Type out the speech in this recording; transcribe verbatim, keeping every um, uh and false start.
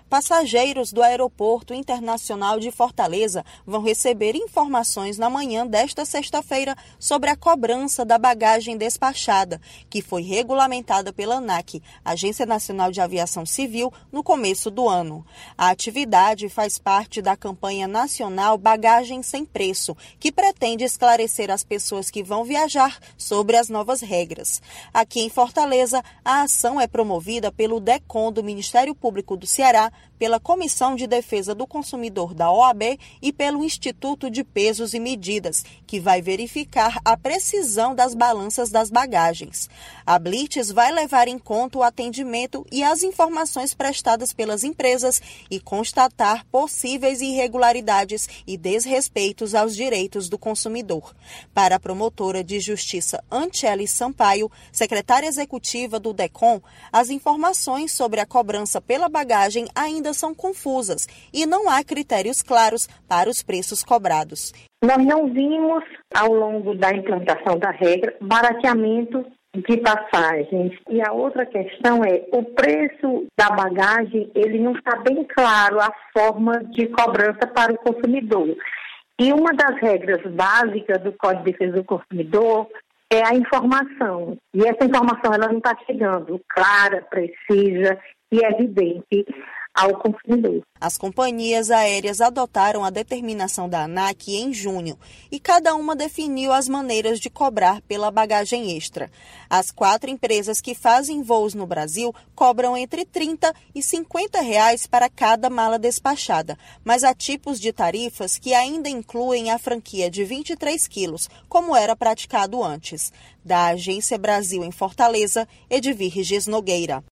Passageiros do Aeroporto Internacional de Fortaleza vão receber informações na manhã desta sexta-feira sobre a cobrança da bagagem despachada, que foi regulamentada pela ANAC, Agência Nacional de Aviação Civil, no começo do ano. A atividade faz parte da campanha nacional Bagagem Sem Preço, que pretende esclarecer as pessoas que vão viajar sobre as novas regras. Aqui em Fortaleza, a ação é promovida pelo DECOM do Ministério Público do Ceará, pela Comissão de Defesa do Consumidor da O A B e pelo Instituto de Pesos e Medidas, que vai verificar a precisão das balanças das bagagens. A Blitz vai levar em conta o atendimento e as informações prestadas pelas empresas e constatar possíveis irregularidades e desrespeitos aos direitos do consumidor. Para a promotora de justiça Anchele Sampaio, secretária executiva do DECOM, as informações sobre a cobrança pela bagagem ainda são confusas e não há critérios claros para os preços cobrados. Nós não vimos, ao longo da implantação da regra, barateamento de passagens. E a outra questão é, o preço da bagagem, ele não está bem claro a forma de cobrança para o consumidor. E uma das regras básicas do Código de Defesa do Consumidor é a informação. E essa informação ela não está chegando clara, precisa e evidente ao consumidor. As companhias aéreas adotaram a determinação da ANAC em junho e cada uma definiu as maneiras de cobrar pela bagagem extra. As quatro empresas que fazem voos no Brasil cobram entre trinta e cinquenta reais para cada mala despachada, mas há tipos de tarifas que ainda incluem a franquia de vinte e três quilos, como era praticado antes. Da Agência Brasil em Fortaleza, Edvir Regis Nogueira.